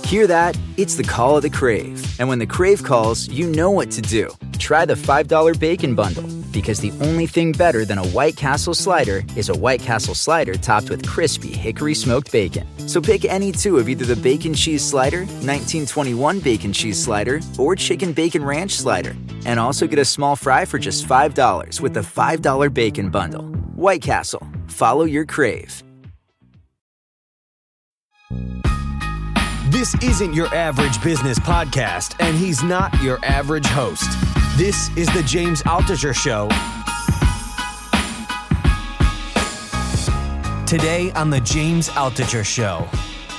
Hear that? It's the call of the Crave. And when the Crave calls, you know what to do. Try the $5 Bacon Bundle, because the only thing better than a White Castle slider is a White Castle slider topped with crispy hickory smoked bacon. So pick any two of either the Bacon Cheese Slider, 1921 Bacon Cheese Slider, or Chicken Bacon Ranch Slider. And also get a small fry for just $5 with the $5 Bacon Bundle. White Castle. Follow your Crave. This isn't your average business podcast, and he's not your average host. This is the James Altucher Show. Today on the James Altucher Show.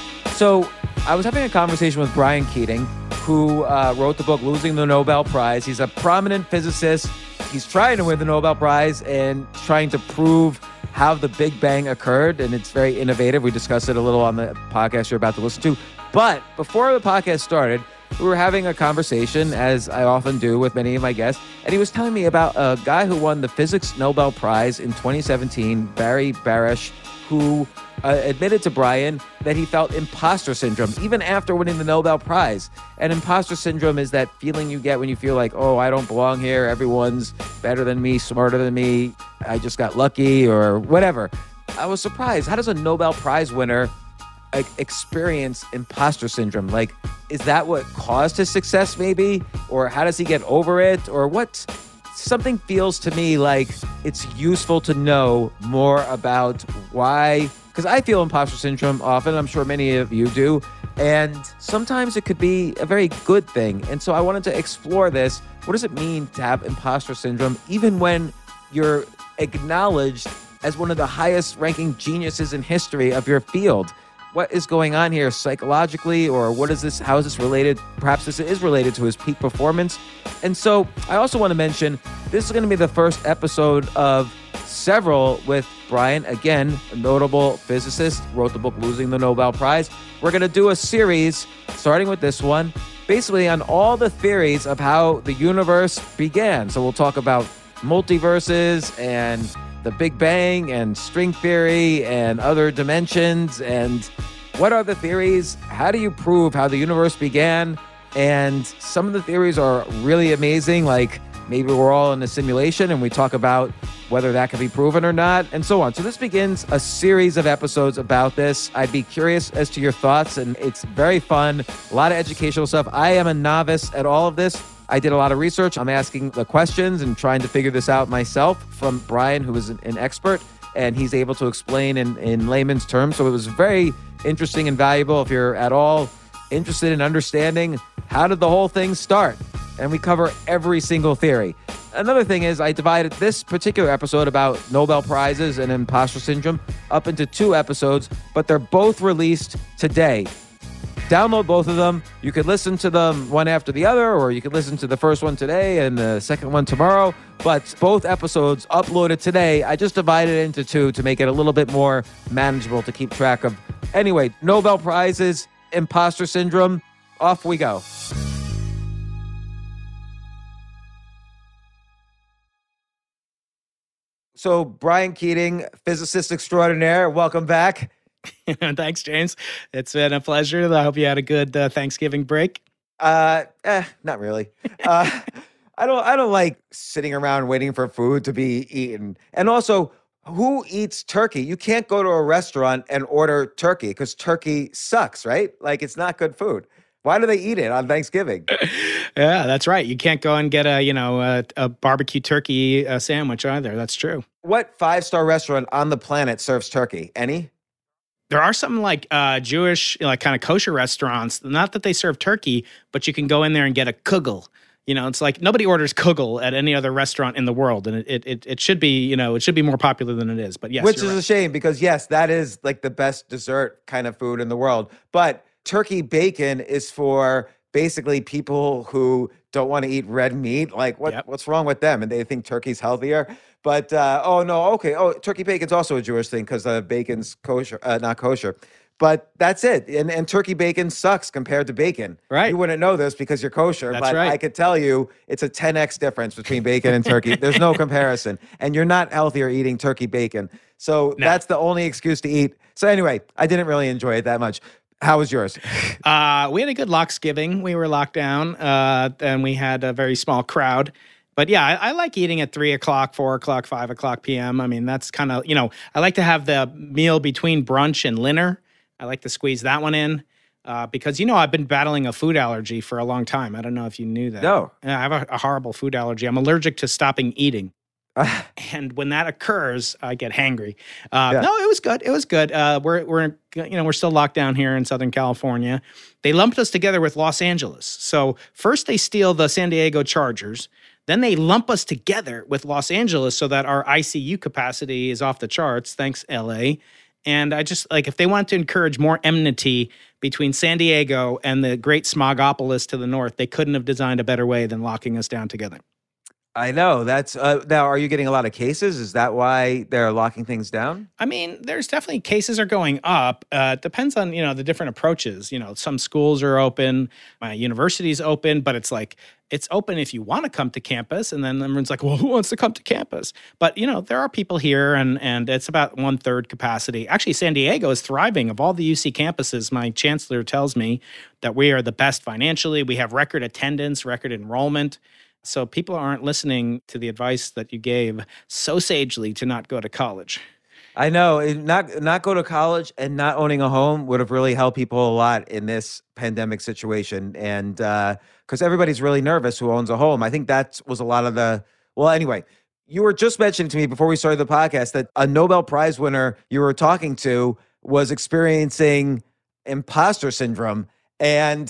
So I was having a conversation with Brian Keating, who wrote the book Losing the Nobel Prize. He's a prominent physicist. He's trying to win the Nobel Prize and trying to prove how the Big Bang occurred, and it's very innovative. We discussed it a little on the podcast you're about to listen to. But before the podcast started, we were having a conversation, as I often do with many of my guests, and he was telling me about a guy who won the Physics Nobel Prize in 2017, Barry Barish, who admitted to Brian that he felt imposter syndrome even after winning the Nobel Prize. And imposter syndrome is that feeling you get when you feel like, oh, I don't belong here. Everyone's better than me, smarter than me. I just got lucky or whatever. I was surprised. How does a Nobel Prize winner experience imposter syndrome? Like, is that what caused his success maybe? Or how does he get over it? Or what? Something feels to me like it's useful to know more about why, because I feel imposter syndrome often. I'm sure many of you do. And sometimes it could be a very good thing. And so I wanted to explore this. What does it mean to have imposter syndrome, even when you're acknowledged as one of the highest ranking geniuses in history of your field? What is going on here psychologically, or what is this? How is this related? Perhaps this is related to his peak performance. And so I also want to mention this is going to be the first episode of several with Brian, again, a notable physicist, wrote the book Losing the Nobel Prize. We're going to do a series, starting with this one, basically on all the theories of how the universe began. So we'll talk about multiverses and the Big Bang and string theory and other dimensions and what are the theories? How do you prove how the universe began? And some of the theories are really amazing, like maybe we're all in a simulation, and we talk about whether that can be proven or not, and so on. So this begins a series of episodes about this. I'd be curious as to your thoughts, and it's very fun, a lot of educational stuff. I am a novice at all of this. I did a lot of research. I'm asking the questions and trying to figure this out myself from Brian, who is an expert, and he's able to explain in layman's terms. So it was very interesting and valuable if you're at all interested in understanding how did the whole thing start. And we cover every single theory. Another thing is I divided this particular episode about Nobel Prizes and imposter syndrome up into 2 episodes, but they're both released today. Download both of them. You could listen to them one after the other, or you could listen to the first one today and the second one tomorrow. But both episodes uploaded today. I just divided it into 2 to make it a little bit more manageable to keep track of. Anyway, Nobel Prizes, imposter syndrome, off we go. So Brian Keating, physicist extraordinaire, welcome back. Thanks, James. It's been a pleasure. I hope you had a good Thanksgiving break. Not really. I don't like sitting around waiting for food to be eaten. And also, who eats turkey? You can't go to a restaurant and order turkey because turkey sucks, right? Like, it's not good food. Why do they eat it on Thanksgiving? Yeah, that's right. You can't go and get a barbecue turkey sandwich either. That's true. What 5-star restaurant on the planet serves turkey? Any? There are some like Jewish, like kind of kosher restaurants. Not that they serve turkey, but you can go in there and get a kugel. You know, it's like nobody orders kugel at any other restaurant in the world, and it should be, it should be more popular than it is. But yes, which is a shame because yes, that is like the best dessert kind of food in the world. But turkey bacon is for basically people who don't want to eat red meat. Like what's wrong with them? And they think turkey's healthier. But turkey bacon's also a Jewish thing because bacon's kosher, not kosher. But that's it. And turkey bacon sucks compared to bacon. Right. You wouldn't know this because you're kosher, That's but right. I could tell you it's a 10x difference between bacon and turkey. There's no comparison. And you're not healthier eating turkey bacon. So that's the only excuse to eat. So anyway, I didn't really enjoy it that much. How was yours? We had a good Locksgiving. We were locked down, and we had a very small crowd. But yeah, I like eating at 3 o'clock, 4 o'clock, 5 o'clock p.m. I mean, that's kind of, I like to have the meal between brunch and dinner. I like to squeeze that one in because, I've been battling a food allergy for a long time. I don't know if you knew that. No. Yeah, I have a horrible food allergy. I'm allergic to stopping eating. And when that occurs, I get hangry. No, it was good. It was good. We're still locked down here in Southern California. They lumped us together with Los Angeles. So first they steal the San Diego Chargers. Then they lump us together with Los Angeles so that our ICU capacity is off the charts. Thanks, LA. And I just if they want to encourage more enmity between San Diego and the great Smogopolis to the north, they couldn't have designed a better way than locking us down together. I know. That's now, are you getting a lot of cases? Is that why they're locking things down? I mean, there's definitely cases are going up. It depends on, the different approaches. Some schools are open, my university's open, but it's open if you want to come to campus. And then everyone's like, well, who wants to come to campus? But, there are people here and it's about 1/3 capacity. Actually, San Diego is thriving. Of all the UC campuses, my chancellor tells me that we are the best financially. We have record attendance, record enrollment. So people aren't listening to the advice that you gave so sagely to not go to college. I know. Not go to college and not owning a home would have really helped people a lot in this pandemic situation. And because everybody's really nervous who owns a home. I think that was a lot of the, well, anyway, you were just mentioning to me before we started the podcast that a Nobel Prize winner you were talking to was experiencing imposter syndrome. And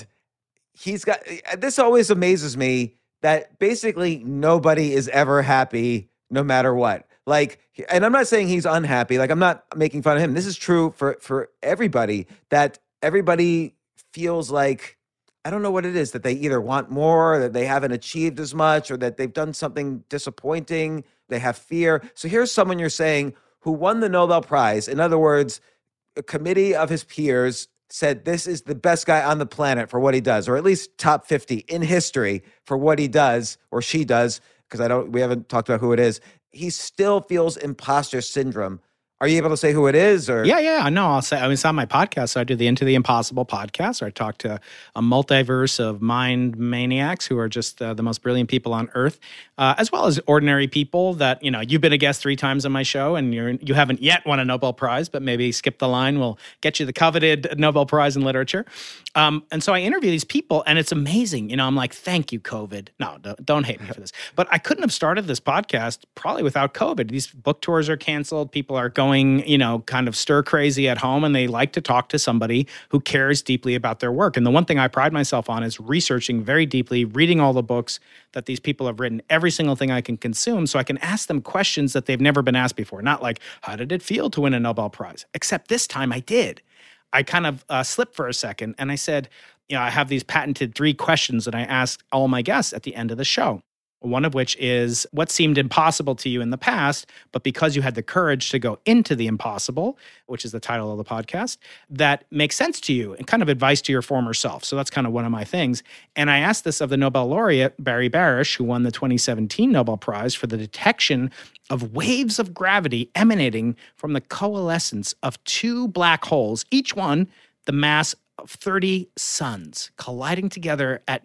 this always amazes me that basically nobody is ever happy no matter what. And I'm not saying he's unhappy. I'm not making fun of him. This is true for everybody, that everybody feels like, I don't know what it is, that they either want more, that they haven't achieved as much, or that they've done something disappointing. They have fear. So here's someone you're saying who won the Nobel Prize. In other words, a committee of his peers said this is the best guy on the planet for what he does, or at least top 50 in history for what he does or she does, because we haven't talked about who it is. He still feels imposter syndrome. Are you able to say who it is? Or Yeah. No, I'll say. It's on my podcast. So I do the Into the Impossible podcast, where I talk to a multiverse of mind maniacs who are just the most brilliant people on earth, as well as ordinary people that, you've been a guest 3 times on my show and you haven't yet won a Nobel Prize, but maybe skip the line will get you the coveted Nobel Prize in literature. And so I interview these people and it's amazing. I'm like, thank you, COVID. No, don't hate me for this. But I couldn't have started this podcast probably without COVID. These book tours are canceled. People are going, kind of stir crazy at home, and they like to talk to somebody who cares deeply about their work. And the one thing I pride myself on is researching very deeply, reading all the books that these people have written, every single thing I can consume, so I can ask them questions that they've never been asked before. Not like, how did it feel to win a Nobel Prize? Except this time I did. I kind of slipped for a second, and I said, I have these patented 3 questions that I ask all my guests at the end of the show. One of which is what seemed impossible to you in the past, but because you had the courage to go into the impossible, which is the title of the podcast, that makes sense to you and kind of advice to your former self. So that's kind of one of my things. And I asked this of the Nobel laureate, Barry Barish, who won the 2017 Nobel Prize for the detection of waves of gravity emanating from the coalescence of 2 black holes, each one the mass of 30 suns colliding together at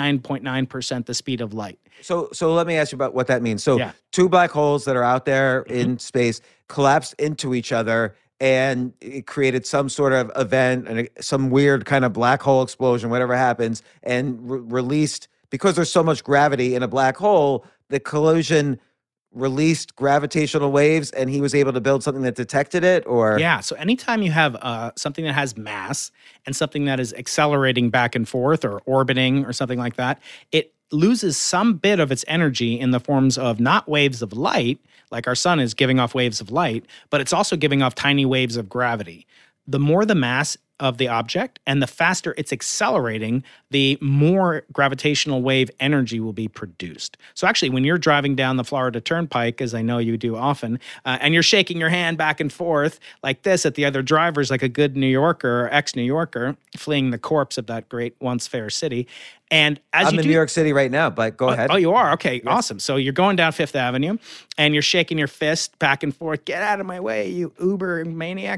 99.9% the speed of light. So let me ask you about what that means. So 2 black holes that are out there in space collapsed into each other, and it created some sort of event and some weird kind of black hole explosion, whatever happens, and released, because there's so much gravity in a black hole, the collision released gravitational waves, and he was able to build something that detected it? Or so anytime you have something that has mass and something that is accelerating back and forth or orbiting or something like that, it loses some bit of its energy in the forms of not waves of light, like our sun is giving off waves of light, but it's also giving off tiny waves of gravity. The more the mass of the object and the faster it's accelerating, the more gravitational wave energy will be produced. So actually, when you're driving down the Florida Turnpike, as I know you do often, and you're shaking your hand back and forth like this at the other drivers, like a good New Yorker or ex-New Yorker fleeing the corpse of that great once fair city. And as I'm in New York City right now, but go ahead. Oh, you are? Okay, yes. Awesome. So you're going down Fifth Avenue and you're shaking your fist back and forth. Get out of my way, you Uber maniac.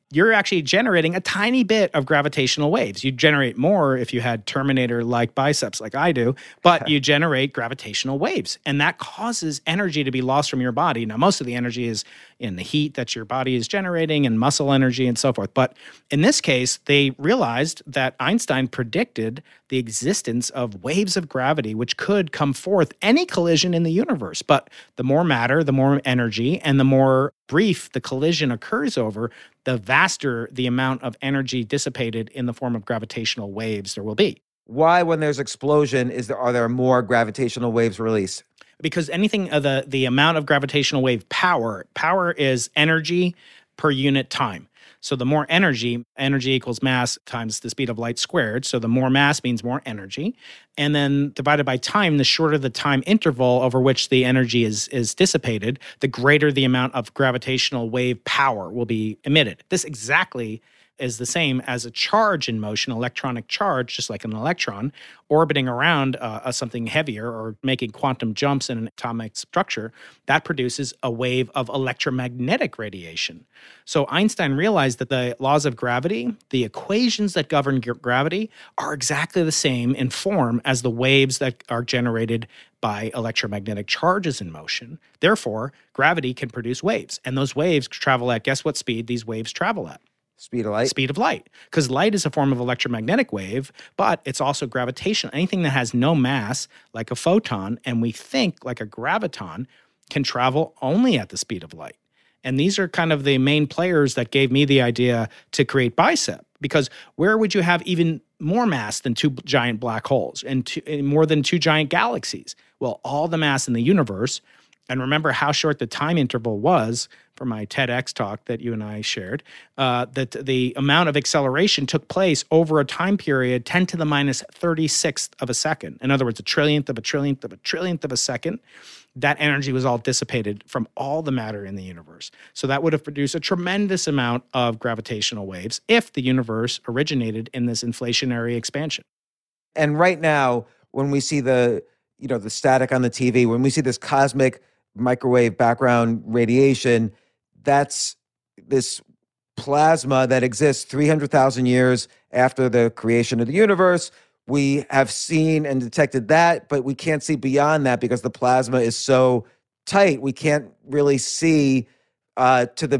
you're actually generating a tiny bit of gravitational waves. You generate more if you had Terminator-like biceps like I do, but you generate gravitational waves. And that causes energy to be lost from your body. Now, most of the energy is in the heat that your body is generating and muscle energy and so forth. But in this case, they realized that Einstein predicted the existence of waves of gravity, which could come forth any collision in the universe. But the more matter, the more energy, and the more brief the collision occurs over, the vaster the amount of energy dissipated in the form of gravitational waves there will be. Why, when there's explosion, are there more gravitational waves released? Because anything of the amount of gravitational wave power is energy per unit time. So the more energy equals mass times the speed of light squared. So the more mass means more energy. And then divided by time, the shorter the time interval over which the energy is dissipated, the greater the amount of gravitational wave power will be emitted. This exactly is the same as a charge in motion, electronic charge, just like an electron, orbiting around something heavier or making quantum jumps in an atomic structure. That produces a wave of electromagnetic radiation. So Einstein realized that the laws of gravity, the equations that govern gravity, are exactly the same in form as the waves that are generated by electromagnetic charges in motion. Therefore, gravity can produce waves. And those waves travel at, guess what speed these waves travel at? Speed of light? Speed of light. Because light is a form of electromagnetic wave, but it's also gravitational. Anything that has no mass, like a photon, and we think like a graviton, can travel only at the speed of light. And these are kind of the main players that gave me the idea to create Bicep. Because where would you have even more mass than two giant black holes and more than two giant galaxies? Well, all the mass in the universe. And remember how short the time interval was for my TEDx talk that you and I shared, that the amount of acceleration took place over a time period 10 to the minus 36th of a second. In other words, a trillionth of a trillionth of a trillionth of a second. That energy was all dissipated from all the matter in the universe. So that would have produced a tremendous amount of gravitational waves if the universe originated in this inflationary expansion. And right now, when we see the static on the TV, when we see this cosmic microwave background radiation, that's this plasma that exists 300,000 years after the creation of the universe. We have seen and detected that, but we can't see beyond that because the plasma is so tight. We can't really see to the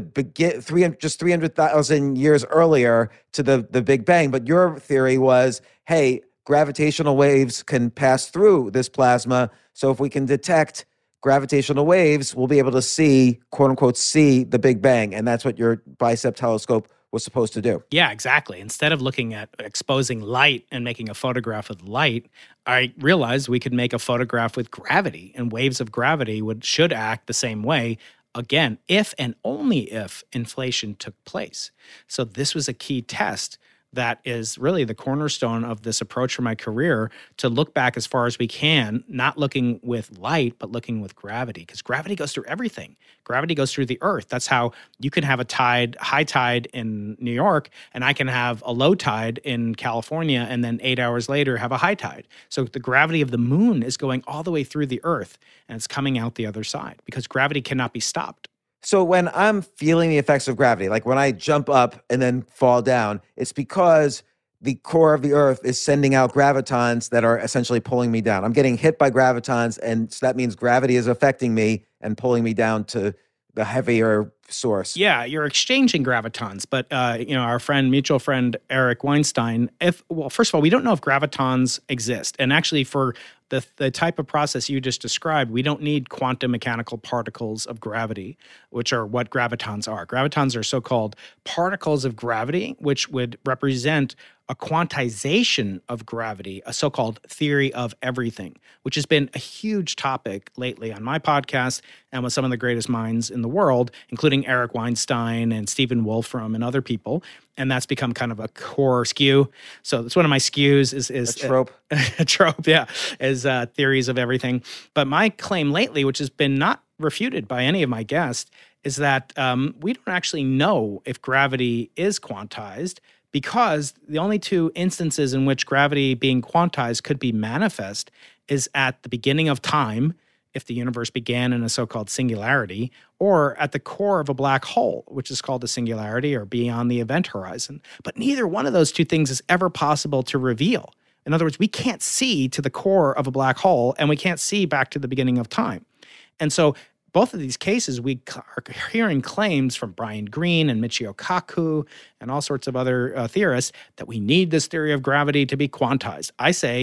300,000 years earlier to the Big Bang. But your theory was, hey, gravitational waves can pass through this plasma. So if we can detect gravitational waves, we'll be able to see, quote unquote, see the Big Bang. And that's what your Bicep telescope was supposed to do. Yeah, exactly. Instead of looking at exposing light and making a photograph with light, I realized we could make a photograph with gravity, and waves of gravity should act the same way. Again, if and only if inflation took place. So this was a key test that is really the cornerstone of this approach for my career, to look back as far as we can, not looking with light, but looking with gravity, because gravity goes through everything. Gravity goes through the earth. That's how you can have a high tide in New York, and I can have a low tide in California, and then 8 hours later have a high tide. So the gravity of the moon is going all the way through the earth, and it's coming out the other side because gravity cannot be stopped. So when I'm feeling the effects of gravity, like when I jump up and then fall down, it's because the core of the earth is sending out gravitons that are essentially pulling me down. I'm getting hit by gravitons, and so that means gravity is affecting me and pulling me down to the heavier source. Yeah, you're exchanging gravitons, but our mutual friend Eric Weinstein. First of all, we don't know if gravitons exist, and actually, for the type of process you just described, we don't need quantum mechanical particles of gravity, which are what gravitons are. Gravitons are so-called particles of gravity, which would represent a quantization of gravity, a so-called theory of everything, which has been a huge topic lately on my podcast and with some of the greatest minds in the world, including Eric Weinstein and Stephen Wolfram and other people. And that's become kind of a core skew. So that's one of my skews is a trope. A trope, yeah, is theories of everything. But my claim lately, which has been not refuted by any of my guests, is that we don't actually know if gravity is quantized, because the only two instances in which gravity being quantized could be manifest is at the beginning of time if the universe began in a so-called singularity, or at the core of a black hole, which is called a singularity, or beyond the event horizon. But neither one of those two things is ever possible to reveal. In other words, we can't see to the core of a black hole, and we can't see back to the beginning of time. And so both of these cases, we are hearing claims from Brian Greene and Michio Kaku and all sorts of other theorists that we need this theory of gravity to be quantized.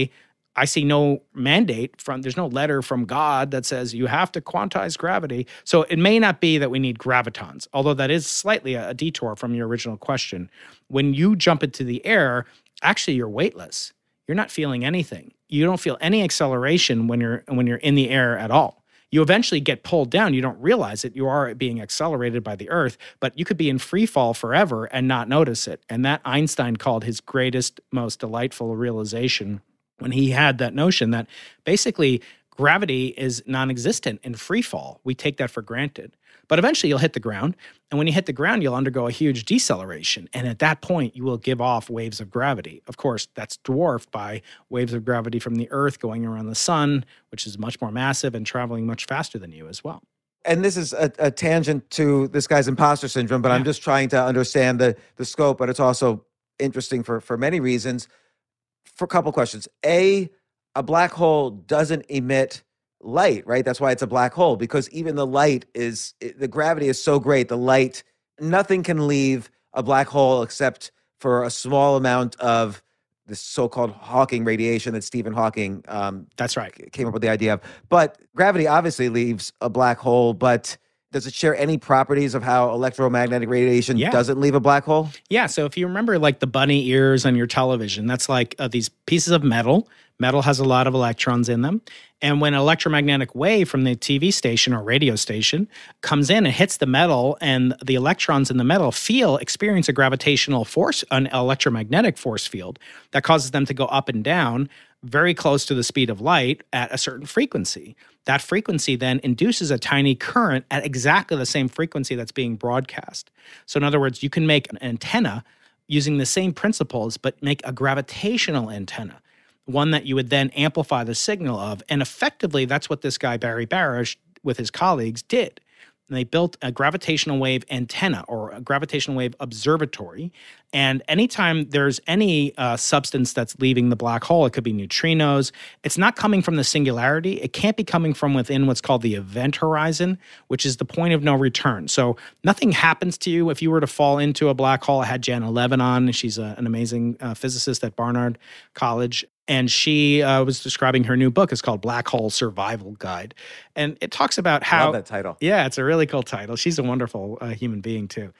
I see no mandate there's no letter from God that says you have to quantize gravity. So it may not be that we need gravitons, although that is slightly a detour from your original question. When you jump into the air, actually you're weightless. You're not feeling anything. You don't feel any acceleration when you're in the air at all. You eventually get pulled down. You don't realize it. You are being accelerated by the earth, but you could be in free fall forever and not notice it. And that Einstein called his greatest, most delightful realization when he had that notion that basically gravity is non-existent in free fall. We take that for granted. But eventually you'll hit the ground. And when you hit the ground, you'll undergo a huge deceleration. And at that point, you will give off waves of gravity. Of course, that's dwarfed by waves of gravity from the Earth going around the sun, which is much more massive and traveling much faster than you as well. And this is a tangent to this guy's imposter syndrome, but I'm just trying to understand the scope, but it's also interesting for many reasons. For a couple questions. A black hole doesn't emit light, right? That's why it's a black hole, because even the light the gravity is so great, the light, nothing can leave a black hole except for a small amount of this so-called Hawking radiation that Stephen Hawking that's right, came up with the idea of. But gravity obviously leaves a black hole, but does it share any properties of how electromagnetic radiation doesn't leave a black hole? Yeah, so if you remember like the bunny ears on your television, that's like these pieces of metal. Metal has a lot of electrons in them. And when an electromagnetic wave from the TV station or radio station comes in and hits the metal, and the electrons in the metal experience a gravitational force, an electromagnetic force field that causes them to go up and down very close to the speed of light at a certain frequency. That frequency then induces a tiny current at exactly the same frequency that's being broadcast. So in other words, you can make an antenna using the same principles, but make a gravitational antenna, one that you would then amplify the signal of. And effectively, that's what this guy, Barry Barish, with his colleagues did. And they built a gravitational wave antenna, or a gravitational wave observatory. And anytime there's any substance that's leaving the black hole, it could be neutrinos, it's not coming from the singularity. It can't be coming from within what's called the event horizon, which is the point of no return. So nothing happens to you if you were to fall into a black hole. I had Jana Levin on. She's an amazing physicist at Barnard College. And she was describing her new book. It's called Black Hole Survival Guide. And it talks about how— I love that title. Yeah, it's a really cool title. She's a wonderful human being, too.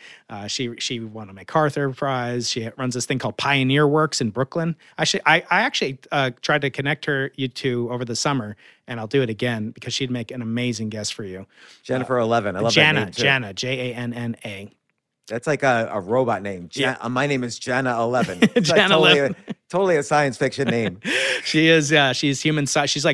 She won a MacArthur Prize. She runs this thing called Pioneer Works in Brooklyn. I actually tried to connect you two over the summer, and I'll do it again because she'd make an amazing guest for you. Jennifer 11. I love Jana, that name, too. Jana, Janna. That's like a robot name. My name is Jana 11. Jana 11. Totally a science fiction name. She is. She's human size. She's like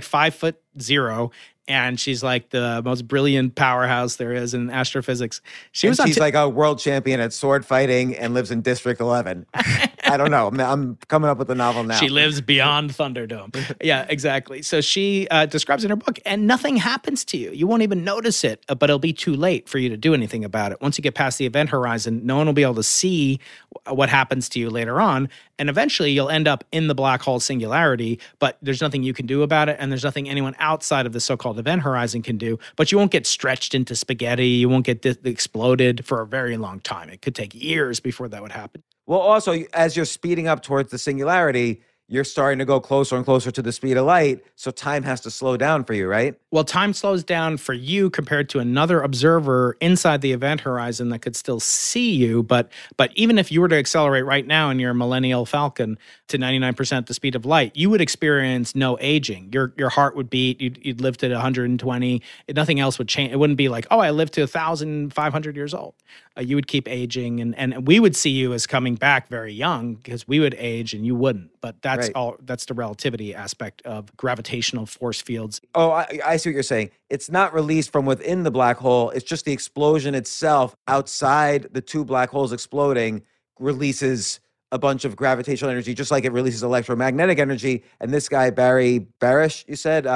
5'0", and she's like the most brilliant powerhouse there is in astrophysics. She's like a world champion at sword fighting and lives in District 11. I don't know. I'm coming up with a novel now. She lives beyond Thunderdome. Yeah, exactly. So she describes in her book, and nothing happens to you. You won't even notice it, but it'll be too late for you to do anything about it. Once you get past the event horizon, no one will be able to see what happens to you later on. And eventually you'll end up in the black hole singularity, but there's nothing you can do about it. And there's nothing anyone outside of the so-called event horizon can do. But you won't get stretched into spaghetti. You won't get exploded for a very long time. It could take years before that would happen. Well, also, as you're speeding up towards the singularity, you're starting to go closer and closer to the speed of light. So time has to slow down for you, right? Well, time slows down for you compared to another observer inside the event horizon that could still see you. But even if you were to accelerate right now in your Millennial Falcon to 99% the speed of light, you would experience no aging. Your heart would beat. You'd live to 120. Nothing else would change. It wouldn't be like, oh, I lived to 1,500 years old. You would keep aging, and we would see you as coming back very young because we would age and you wouldn't. But that's all. That's the relativity aspect of gravitational force fields. Oh, I see what you're saying. It's not released from within the black hole. It's just the explosion itself outside the two black holes exploding releases a bunch of gravitational energy, just like it releases electromagnetic energy. And this guy, Barry Barish, you said,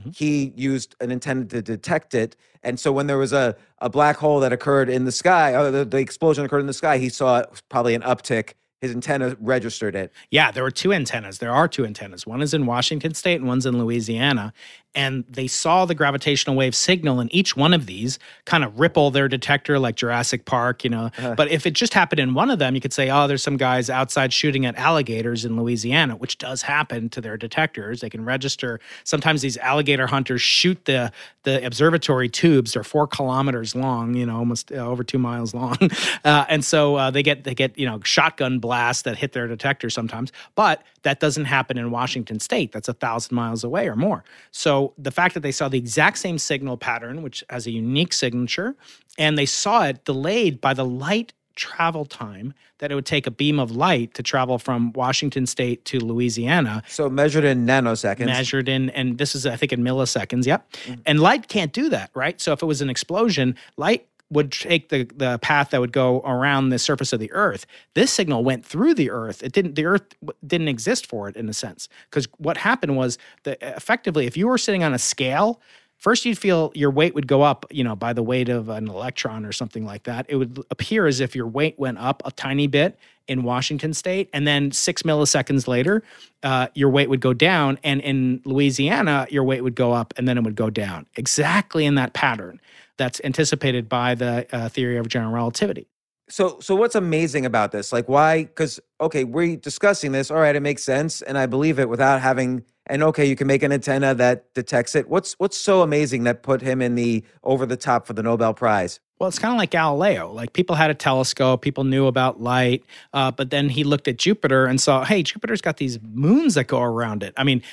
he used an antenna to detect it. And so when there was a black hole that occurred in the sky, the explosion occurred in the sky, he saw probably an uptick. His antenna registered it. Yeah, there were two antennas. There are two antennas. One is in Washington State and one's in Louisiana. And they saw the gravitational wave signal in each one of these kind of ripple their detector like Jurassic Park, But if it just happened in one of them, you could say, oh, there's some guys outside shooting at alligators in Louisiana, which does happen to their detectors. They can register. Sometimes these alligator hunters shoot the observatory tubes. They're 4 kilometers long, almost over 2 miles long. And so they get shotgun blasts that hit their detector sometimes. But that doesn't happen in Washington State. That's 1,000 miles away or more. So the fact that they saw the exact same signal pattern, which has a unique signature, and they saw it delayed by the light travel time that it would take a beam of light to travel from Washington State to Louisiana. So measured in nanoseconds. And this is, I think, in milliseconds, yep. Mm-hmm. And light can't do that, right? So if it was an explosion, light would take the path that would go around the surface of the Earth. This signal went through the Earth. The Earth didn't exist for it in a sense. Because what happened was that effectively, if you were sitting on a scale, first you'd feel your weight would go up, by the weight of an electron or something like that. It would appear as if your weight went up a tiny bit in Washington State, and then 6 milliseconds later, your weight would go down, and in Louisiana, your weight would go up, and then it would go down. Exactly in that pattern that's anticipated by the theory of general relativity. So what's amazing about this? Like, why? Because, okay, we're discussing this. All right, it makes sense, and I believe it without having. And okay, you can make an antenna that detects it. What's so amazing that put him in the over the top for the Nobel Prize? Well, it's kind of like Galileo. Like, people had a telescope, people knew about light, but then he looked at Jupiter and saw, hey, Jupiter's got these moons that go around it. I mean,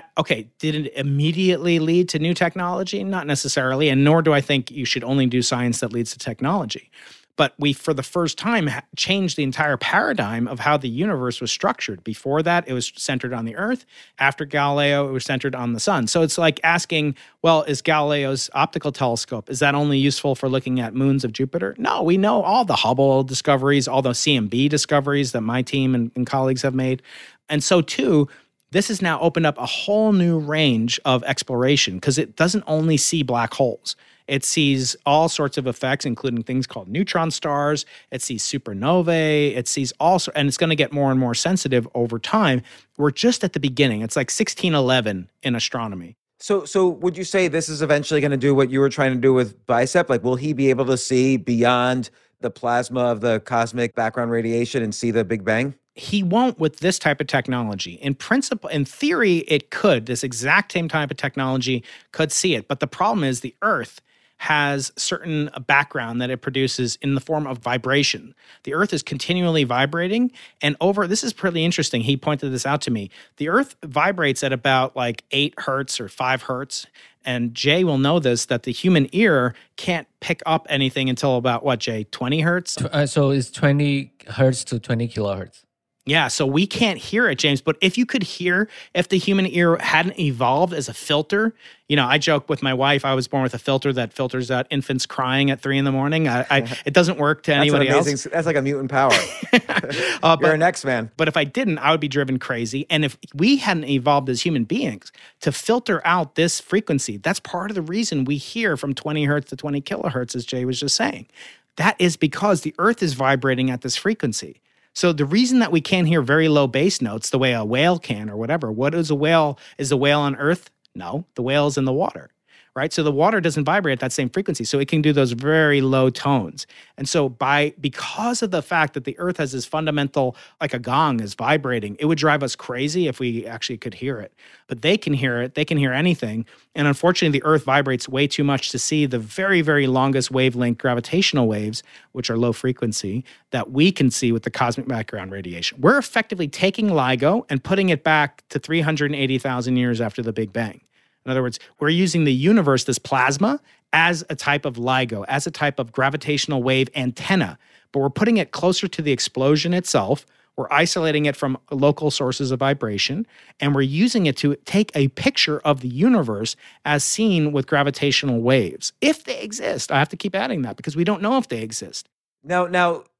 did it immediately lead to new technology? Not necessarily, and nor do I think you should only do science that leads to technology. But we, for the first time, changed the entire paradigm of how the universe was structured. Before that, it was centered on the Earth. After Galileo, it was centered on the sun. So it's like asking, well, is Galileo's optical telescope, is that only useful for looking at moons of Jupiter? No, we know all the Hubble discoveries, all the CMB discoveries that my team and colleagues have made. And so, too, this has now opened up a whole new range of exploration because it doesn't only see black holes. It sees all sorts of effects, including things called neutron stars. It sees supernovae. It sees and it's going to get more and more sensitive over time. We're just at the beginning. It's like 1611 in astronomy. So would you say this is eventually going to do what you were trying to do with BICEP? Like, will he be able to see beyond the plasma of the cosmic background radiation and see the Big Bang? He won't with this type of technology. In principle, in theory, it could. This exact same type of technology could see it. But the problem is the Earth has certain background that it produces in the form of vibration. The Earth is continually vibrating, and this is pretty interesting. He pointed this out to me. The Earth vibrates at about like 8 hertz or 5 hertz, and Jay will know this, that the human ear can't pick up anything until about, what, Jay, 20 hertz? So it's 20 hertz to 20 kilohertz. Yeah, so we can't hear it, James. But if you could hear, if the human ear hadn't evolved as a filter, I joke with my wife, I was born with a filter that filters out infants crying at 3 a.m. It doesn't work to anybody else. That's like a mutant power. You're an X-Man. But if I didn't, I would be driven crazy. And if we hadn't evolved as human beings to filter out this frequency, that's part of the reason we hear from 20 hertz to 20 kilohertz, as Jay was just saying. That is because the Earth is vibrating at this frequency. So the reason that we can't hear very low bass notes the way a whale can or whatever, what is a whale? Is the whale on Earth? No, the whale is in the water, right? So the water doesn't vibrate at that same frequency, so it can do those very low tones. And so because of the fact that the Earth has this fundamental, like a gong is vibrating, it would drive us crazy if we actually could hear it. But they can hear it, they can hear anything. And unfortunately, the Earth vibrates way too much to see the very, very longest wavelength gravitational waves, which are low frequency, that we can see with the cosmic background radiation. We're effectively taking LIGO and putting it back to 380,000 years after the Big Bang. In other words, we're using the universe, this plasma, as a type of LIGO, as a type of gravitational wave antenna, but we're putting it closer to the explosion itself. We're isolating it from local sources of vibration, and we're using it to take a picture of the universe as seen with gravitational waves, if they exist. I have to keep adding that because we don't know if they exist. Now,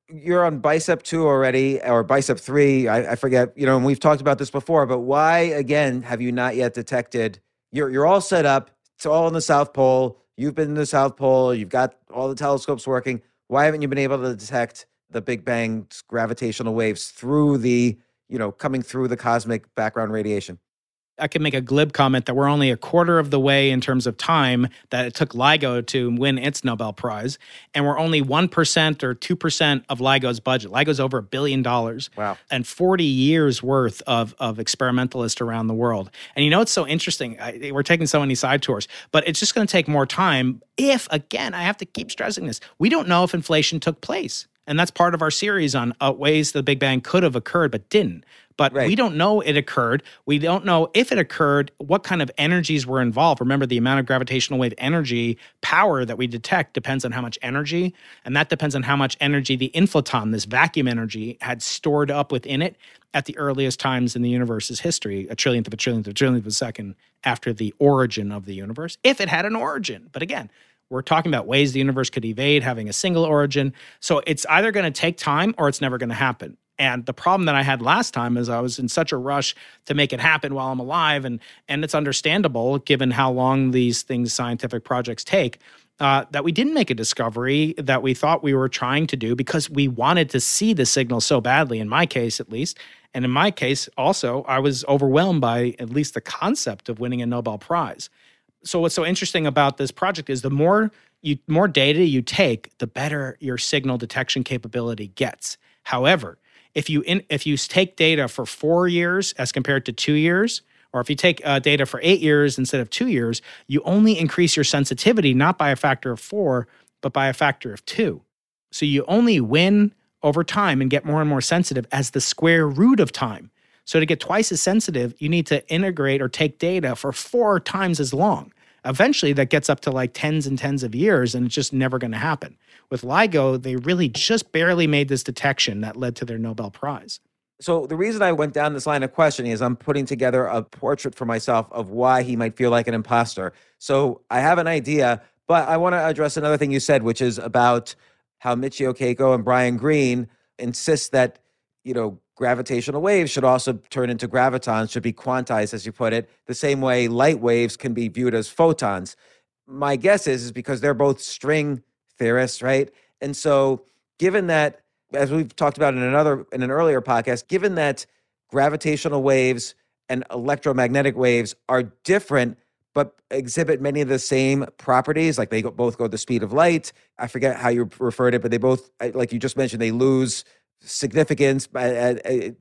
you're on bicep 2 already, or bicep 3, I forget, and we've talked about this before, but why, again, have you not yet detected, you're all set up, it's all in the South Pole, you've been in the South Pole, you've got all the telescopes working, why haven't you been able to detect the Big Bang's gravitational waves through the, coming through the cosmic background radiation? I can make a glib comment that we're only a quarter of the way in terms of time that it took LIGO to win its Nobel Prize. And we're only 1% or 2% of LIGO's budget. LIGO's over $1 billion. Wow. And 40 years worth of experimentalists around the world. And it's so interesting. We're taking so many side tours, but it's just going to take more time if, again, I have to keep stressing this, we don't know if inflation took place. And that's part of our series on ways the Big Bang could have occurred but didn't. But we don't know it occurred. We don't know if it occurred, what kind of energies were involved. Remember, the amount of gravitational wave energy power that we detect depends on how much energy, and that depends on how much energy the inflaton, this vacuum energy, had stored up within it at the earliest times in the universe's history, a trillionth of a trillionth of a trillionth of a second after the origin of the universe, if it had an origin. But again, we're talking about ways the universe could evade having a single origin. So it's either going to take time or it's never going to happen. And the problem that I had last time is I was in such a rush to make it happen while I'm alive. And it's understandable, given how long these things, scientific projects take, that we didn't make a discovery that we thought we were trying to do because we wanted to see the signal so badly, in my case at least. And in my case also, I was overwhelmed by at least the concept of winning a Nobel Prize. So what's so interesting about this project is the more data you take, the better your signal detection capability gets. However, if you take data for 4 years as compared to 2 years, or if you take data for 8 years instead of 2 years, you only increase your sensitivity not by a factor of 4, but by a factor of 2. So you only win over time and get more and more sensitive as the square root of time. So to get twice as sensitive, you need to integrate or take data for 4 times as long. Eventually, that gets up to like tens and tens of years, and it's just never going to happen. With LIGO, they really just barely made this detection that led to their Nobel Prize. So the reason I went down this line of questioning is I'm putting together a portrait for myself of why he might feel like an imposter. So I have an idea, but I want to address another thing you said, which is about how Michio Kaku and Brian Greene insist that, gravitational waves should also turn into gravitons, should be quantized, as you put it, the same way light waves can be viewed as photons. My guess is because they're both string theorists, right? And so given that, as we've talked about in an earlier podcast, given that gravitational waves and electromagnetic waves are different, but exhibit many of the same properties, like they both go the speed of light. I forget how you referred it, but they both, like you just mentioned, they lose significance at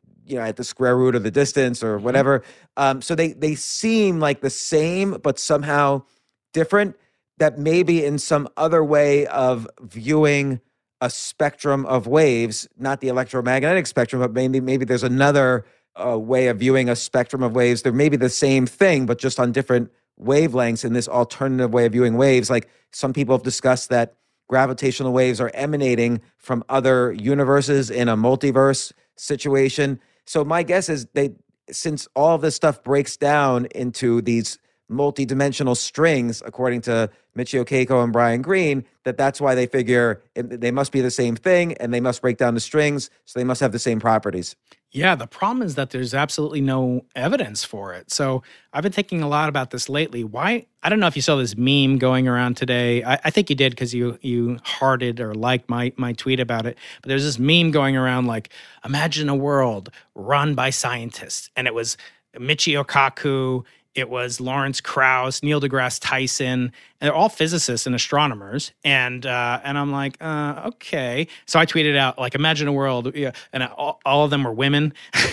the square root of the distance or whatever. So they seem like the same, but somehow different, that maybe in some other way of viewing a spectrum of waves, not the electromagnetic spectrum, but maybe there's another way of viewing a spectrum of waves. They're maybe the same thing, but just on different wavelengths in this alternative way of viewing waves. Like some people have discussed that gravitational waves are emanating from other universes in a multiverse situation. So my guess is since all of this stuff breaks down into these multidimensional strings, according to Michio Kaku and Brian Greene, that's why they figure they must be the same thing and they must break down the strings, so they must have the same properties. Yeah, the problem is that there's absolutely no evidence for it. So I've been thinking a lot about this lately. Why? I don't know if you saw this meme going around today. I think you did because you hearted or liked my tweet about it. But there's this meme going around like, imagine a world run by scientists. And it was Michio Kaku, it was Lawrence Krauss, Neil deGrasse Tyson, and they're all physicists and astronomers. And I'm like, okay. So I tweeted out, like, imagine a world, and all of them were women.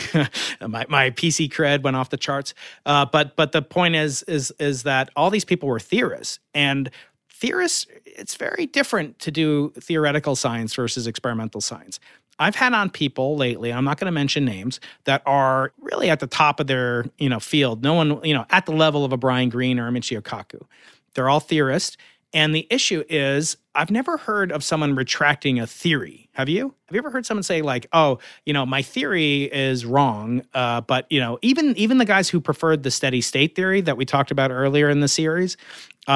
my PC cred went off the charts. But the point is that all these people were theorists. And theorists, it's very different to do theoretical science versus experimental science. I've had on people lately, I'm not going to mention names, that are really at the top of their, field. No one, at the level of a Brian Greene or a Michio Kaku. They're all theorists. And the issue is, I've never heard of someone retracting a theory. Have you? Have you ever heard someone say like, oh, my theory is wrong, but, even the guys who preferred the steady state theory that we talked about earlier in the series,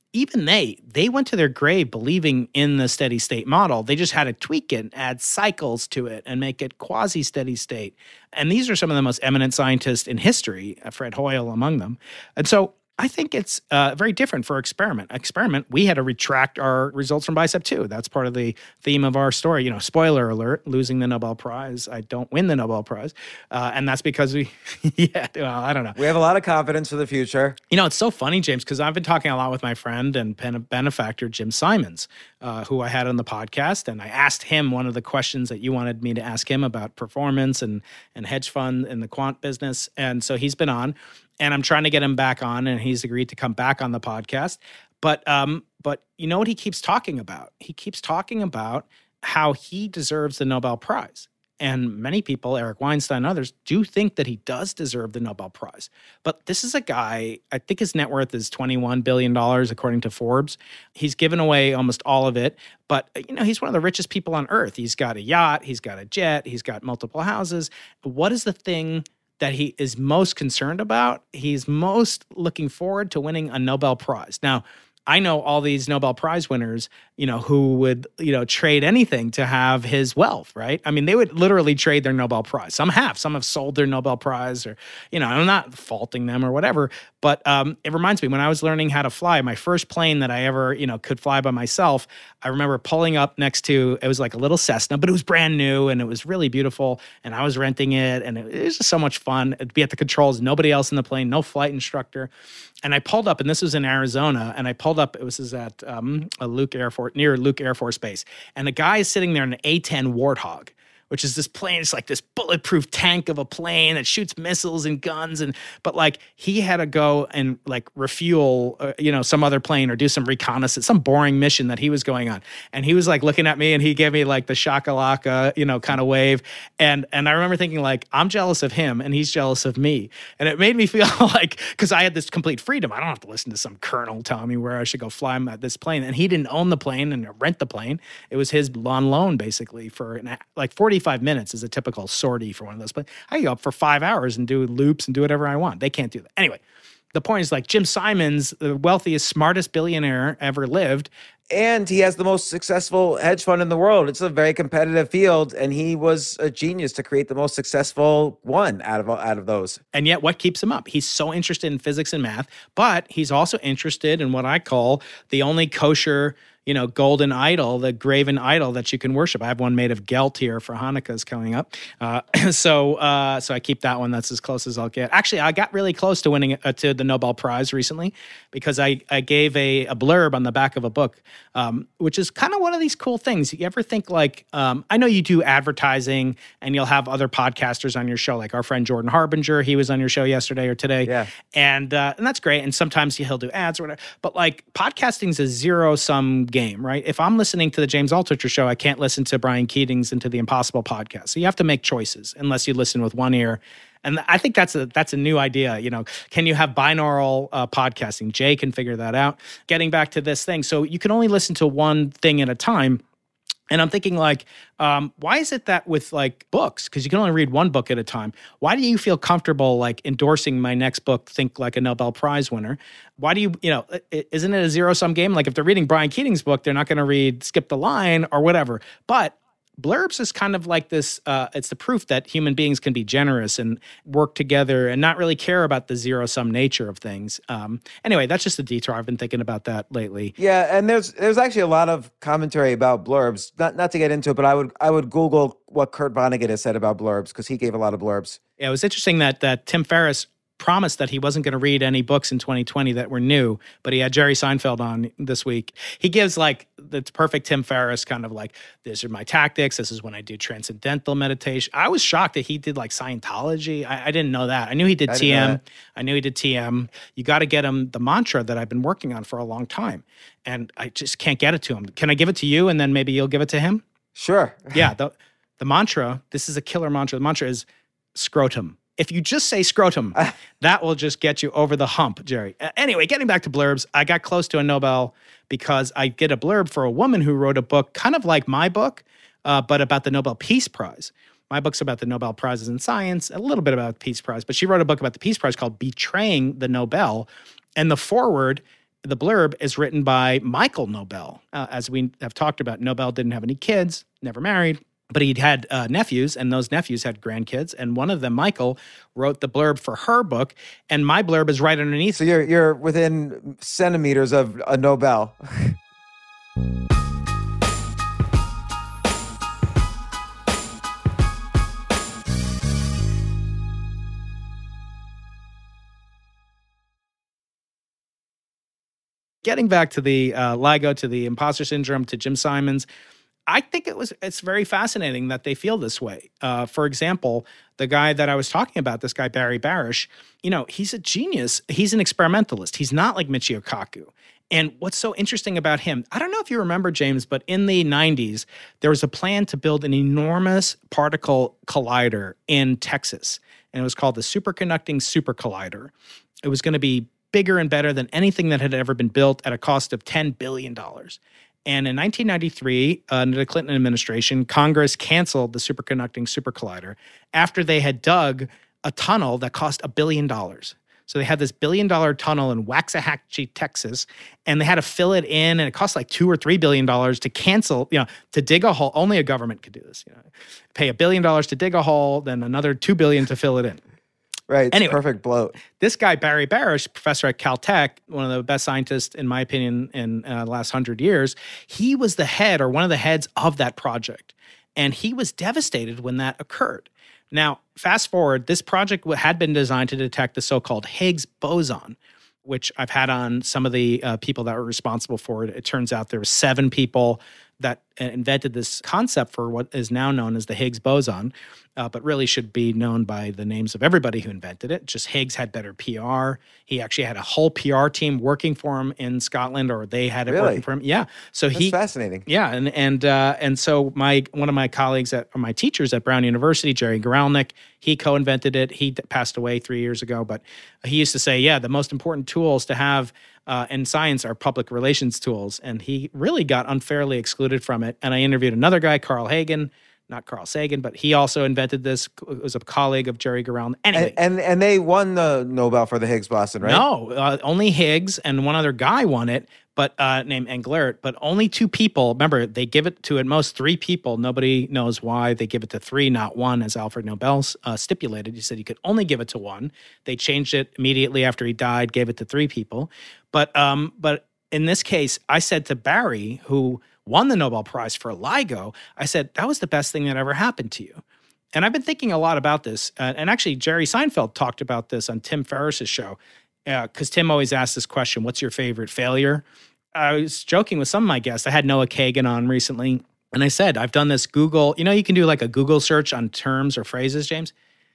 even they went to their grave believing in the steady state model. They just had to tweak it, add cycles to it, and make it quasi steady state. And these are some of the most eminent scientists in history, Fred Hoyle among them. And so I think it's very different for experiment. Experiment, we had to retract our results from BICEP 2. That's part of the theme of our story. You know, spoiler alert, losing the Nobel Prize. I don't win the Nobel Prize. And that's because I don't know. We have a lot of confidence for the future. You know, it's so funny, James, because I've been talking a lot with my friend and benefactor, Jim Simons, who I had on the podcast. And I asked him one of the questions that you wanted me to ask him about performance and hedge fund and the quant business. And so he's been on. And I'm trying to get him back on, and he's agreed to come back on the podcast. But you know what he keeps talking about? He keeps talking about how he deserves the Nobel Prize. And many people, Eric Weinstein and others, do think that he does deserve the Nobel Prize. But this is a guy, I think his net worth is $21 billion, according to Forbes. He's given away almost all of it. But, you know, he's one of the richest people on earth. He's got a yacht, he's got a jet, he's got multiple houses. What is the thing that he is most concerned about? He's most looking forward to winning a Nobel Prize. Now, I know all these Nobel Prize winners, you know, who would, you know, trade anything to have his wealth, right? I mean, they would literally trade their Nobel Prize. Some have sold their Nobel Prize, or, you know, I'm not faulting them or whatever, but it reminds me, when I was learning how to fly, my first plane that I ever, you know, could fly by myself, I remember pulling up next to, it was like a little Cessna, but it was brand new and it was really beautiful, and I was renting it, and it was just so much fun. It'd be at the controls, nobody else in the plane, no flight instructor. And I pulled up, and this was in Arizona, and I pulled up, this is at near Luke Air Force Base. And a guy is sitting there in an A-10 Warthog, which is this plane. It's like this bulletproof tank of a plane that shoots missiles and guns. But like, he had to go and like refuel, you know, some other plane or do some reconnaissance, some boring mission that he was going on. And he was like looking at me, and he gave me like the shakalaka, you know, kind of wave. And I remember thinking like, I'm jealous of him and he's jealous of me. And it made me feel like, because I had this complete freedom. I don't have to listen to some colonel telling me where I should go fly this plane. And he didn't own the plane and rent the plane. It was his on loan, basically, for like 45 minutes is a typical sortie for one of those planes. I can go up for 5 hours and do loops and do whatever I want. They can't do that. Anyway, the point is, like, Jim Simons, the wealthiest, smartest billionaire ever lived. And he has the most successful hedge fund in the world. It's a very competitive field, and he was a genius to create the most successful one out of those. And yet, what keeps him up? He's so interested in physics and math, but he's also interested in what I call the only kosher, you know, golden idol, the graven idol that you can worship. I have one made of gelt here for Hanukkah's coming up. So I keep that one. That's as close as I'll get. Actually, I got really close to winning to the Nobel Prize recently, because I gave a blurb on the back of a book, which is kind of one of these cool things. You ever think like, I know you do advertising and you'll have other podcasters on your show, like our friend Jordan Harbinger. He was on your show yesterday or today. Yeah. And that's great. And sometimes he'll do ads or whatever. But like, podcasting's a zero-sum game, right? If I'm listening to the James Altucher show, I can't listen to Brian Keating's Into the Impossible podcast. So you have to make choices unless you listen with one ear. And I think that's a new idea. You know, can you have binaural podcasting? Jay can figure that out. Getting back to this thing. So you can only listen to one thing at a time. And I'm thinking like, why is it that with like books, because you can only read one book at a time, why do you feel comfortable like endorsing my next book, Think Like a Nobel Prize Winner? Why do you, you know, isn't it a zero-sum game? Like if they're reading Brian Keating's book, they're not going to read Skip the Line or whatever. But blurbs is kind of like this, it's the proof that human beings can be generous and work together and not really care about the zero-sum nature of things. Anyway, that's just a detour. I've been thinking about that lately. Yeah, and there's actually a lot of commentary about blurbs. Not to get into it, but I would Google what Kurt Vonnegut has said about blurbs, because he gave a lot of blurbs. Yeah, it was interesting that Tim Ferriss promised that he wasn't going to read any books in 2020 that were new, but he had Jerry Seinfeld on this week. He gives like the perfect Tim Ferriss kind of like, these are my tactics. This is when I do transcendental meditation. I was shocked that he did like Scientology. I didn't know that. I knew he did TM. I knew he did TM. You got to get him the mantra that I've been working on for a long time. And I just can't get it to him. Can I give it to you and then maybe you'll give it to him? Sure. Yeah. The mantra, this is a killer mantra. The mantra is scrotum. If you just say scrotum, that will just get you over the hump, Jerry. Anyway, getting back to blurbs, I got close to a Nobel because I did a blurb for a woman who wrote a book kind of like my book, but about the Nobel Peace Prize. My book's about the Nobel Prizes in science, a little bit about the Peace Prize, but she wrote a book about the Peace Prize called Betraying the Nobel. And the foreword the blurb is written by Michael Nobel. As we have talked about, Nobel didn't have any kids, never married, but he'd had nephews, and those nephews had grandkids. And one of them, Michael, wrote the blurb for her book, and my blurb is right underneath. So you're within centimeters of a Nobel. Getting back to the LIGO, to the imposter syndrome, to Jim Simons, I think it's very fascinating that they feel this way. For example, the guy that I was talking about, this guy Barry Barish, he's a genius. He's an experimentalist. He's not like Michio Kaku. And what's so interesting about him, I don't know if you remember, James, but in the 90s, there was a plan to build an enormous particle collider in Texas. And it was called the Superconducting Super Collider. It was going to be bigger and better than anything that had ever been built at a cost of $10 billion. And in 1993, under the Clinton administration, Congress canceled the Superconducting Super Collider after they had dug a tunnel that cost $1 billion. So they had this $1 billion tunnel in Waxahachie, Texas, and they had to fill it in, and it cost like $2 or $3 billion to cancel, to dig a hole. Only a government could do this. Pay $1 billion to dig a hole, then another $2 billion to fill it in. Right. Anyway, perfect bloat. This guy, Barry Barish, professor at Caltech, one of the best scientists, in my opinion, in the last 100 years, he was the head or one of the heads of that project. And he was devastated when that occurred. Now, fast forward, this project had been designed to detect the so-called Higgs boson, which I've had on some of the people that were responsible for it. It turns out there were 7 people that invented this concept for what is now known as the Higgs boson, but really should be known by the names of everybody who invented it. Just Higgs had better PR. He actually had a whole PR team working for him in Scotland, or they had it working for him. Yeah, so That's fascinating. Yeah, and so one of my colleagues my teachers at Brown University, Jerry Guralnick, he co-invented it. He passed away 3 years ago, but he used to say, the most important tools to have in science are public relations tools, and he really got unfairly excluded from it. And I interviewed another guy, Carl Hagen, not Carl Sagan, but he also invented this. It was a colleague of Jerry Guralnick. Anyway, and they won the Nobel for the Higgs boson, right? No, only Higgs and one other guy won it, but named Englert. But only 2 people. Remember, they give it to at most 3 people. Nobody knows why they give it to 3, not 1, as Alfred Nobel stipulated. He said you could only give it to 1. They changed it immediately after he died, gave it to 3 people. But in this case, I said to Barry, who won the Nobel Prize for LIGO, I said, that was the best thing that ever happened to you. And I've been thinking a lot about this. And actually, Jerry Seinfeld talked about this on Tim Ferriss's show, because Tim always asks this question, what's your favorite failure? I was joking with some of my guests. I had Noah Kagan on recently, and I said, I've done this Google, you can do like a Google search on terms or phrases, James.